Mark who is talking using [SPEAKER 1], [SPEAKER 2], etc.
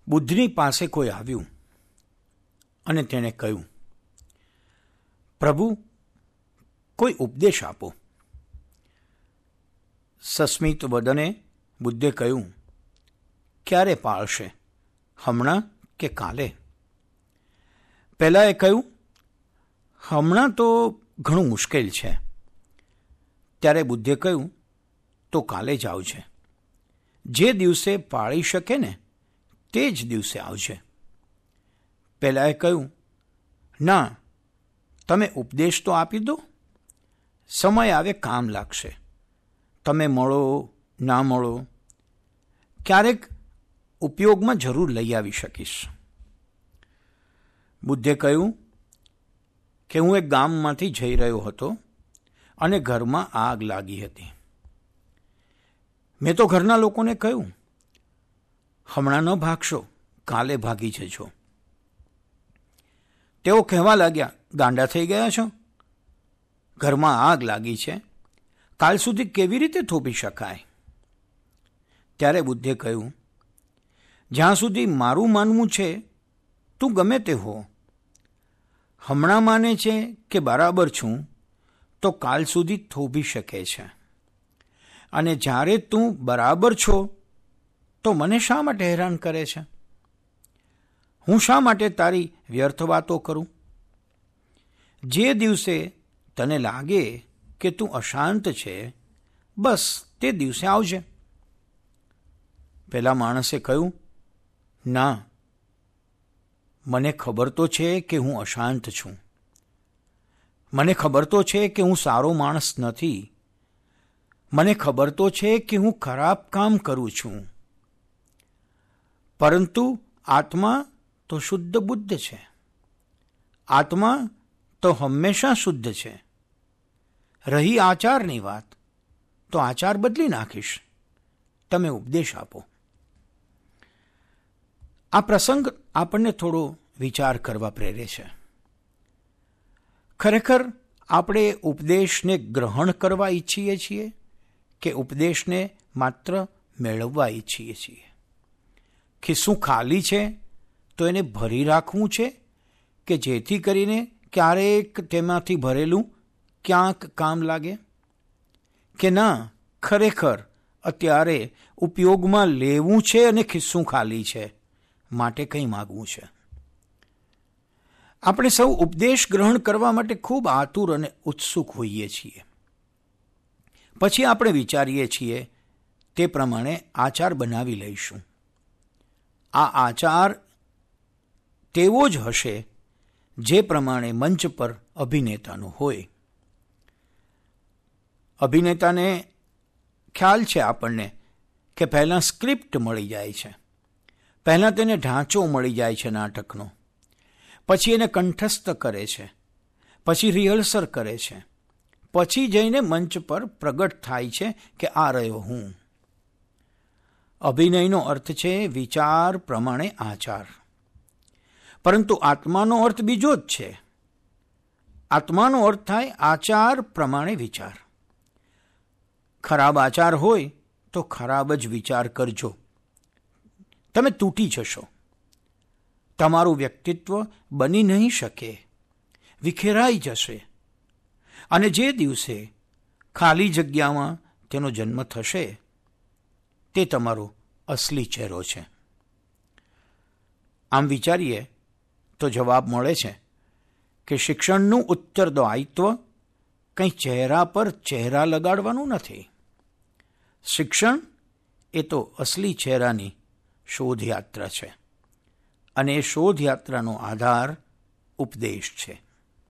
[SPEAKER 1] બુદ્ધની પાસે કોઈ આવ્યું અને તેણે કહ્યું, પ્રભુ, કોઈ ઉપદેશ આપો. સસ્મિત વદને બુદ્ધે કહ્યું, ક્યારે પાળશે, હમણાં કે કાલે? પહેલાએ કહ્યું, હમણાં તો ઘણું મુશ્કેલ છે. ત્યારે બુદ્ધે કહ્યું, તો કાલે જ આવજે. જે દિવસે પાળી શકે ને તે જ દિવસે આવજે. પહેલાએ કહ્યું, ના, તમે ઉપદેશ તો આપી દો, સમય આવે કામ લાગશે. તમે મળો ના મળો, ક્યારેક ઉપયોગમાં જરૂર લઈ આવી શકીશ. બુદ્ધે કહ્યું કે હું એક ગામમાંથી જઈ રહ્યો હતો અને ઘરમાં આગ લાગી હતી. મેં તો ઘરના લોકોને કહ્યું, હમણાં ન ભાગશો, કાલે ભાગી જજો. તેઓ કહેવા લાગ્યા, ગાંડા થઈ ગયા છો? ઘરમાં આગ લાગી છે, કાલ સુધી કેવી રીતે થોભી શકાય? ત્યારે બુદ્ધે કહ્યું, જ્યાં સુધી મારું માનવું છે તું ગમે તે હો, હમણાં માને છે કે બરાબર છું તો કાલ સુધી થોભી શકે છે, અને જ્યારે તું બરાબર છો તો મને શા માટે હેરાન કરે છે? હું શા માટે તારી વ્યર્થ વાતો કરું? જે દિવસે તને લાગે કે તું અશાંત છે, બસ તે દિવસે આવજે. પેલા માણસે કહ્યું, ના, મને ખબર તો છે કે હું અશાંત છું. મને ખબર તો છે કે હું સારો માણસ નથી. મને ખબર તો છે કે હું ખરાબ કામ કરું છું. પરંતુ આત્મા તો શુદ્ધ બુદ્ધ છે. આત્મા તો હંમેશા શુદ્ધ છે. રહી આચારની વાત, તો આચાર બદલી નાખીશ. તમે ઉપદેશ આપો. આ પ્રસંગ આપણને થોડો વિચાર કરવા પ્રેરે છે. ખરેખર આપણે ઉપદેશને ગ્રહણ કરવા ઈચ્છીએ છીએ કે ઉપદેશને માત્ર મેળવવા ઈચ્છીએ છીએ? ખિસ્સું ખાલી છે તો એને ભરી રાખવું છે કે જેથી કરીને ક્યારેક તેમાંથી ભરેલું ક્યાંક કામ લાગે? કે ના, ખરેખર અત્યારે ઉપયોગમાં લેવું છે અને ખિસ્સું ખાલી છે, માટે કંઈ માગવું છે? આપણે સૌ ઉપદેશ ગ્રહણ કરવા માટે ખૂબ આતુર અને ઉત્સુક હોઈએ છીએ. પછી આપણે વિચારીએ છીએ તે પ્રમાણે આચાર બનાવી લઈશું. આ આચાર તેવો જ હશે જે પ્રમાણે મંચ પર અભિનેતાનો હોય. અભિનેતાને ખ્યાલ છે આપણને કે પહેલાં સ્ક્રિપ્ટ મળી જાય છે, પહેલાં તેને ઢાંચો મળી જાય છે નાટકનો, પછી એને કંઠસ્થ કરે છે, પછી રિહર્સલ કરે છે, પછી જઈને મંચ પર પ્રગટ થાય છે કે આ રહ્યો હું. અભિનયનો અર્થ છે વિચાર પ્રમાણે આચાર, પરંતુ આત્માનો અર્થ બીજો જ છે. આત્માનો અર્થ થાય આચાર પ્રમાણે વિચાર. ખરાબ આચાર હોય તો ખરાબ જ વિચાર કરજો, તમે તૂટી જશો. તમારું વ્યક્તિત્વ બની નહીં શકે, વિખેરાઈ જશે. અને જે દિવસે ખાલી જગ્યામાં તેનો જન્મ થશે તે તમારો અસલી ચહેરો છે. આમ વિચારીએ તો જવાબ મળે છે કે શિક્ષણનું ઉત્તરદાયિત્વ કંઈ ચહેરા પર ચહેરા લગાડવાનું નથી. શિક્ષણ એ તો અસલી ચહેરાની શોધયાત્રા છે, અને એ શોધયાત્રાનો આધાર ઉપદેશ છે.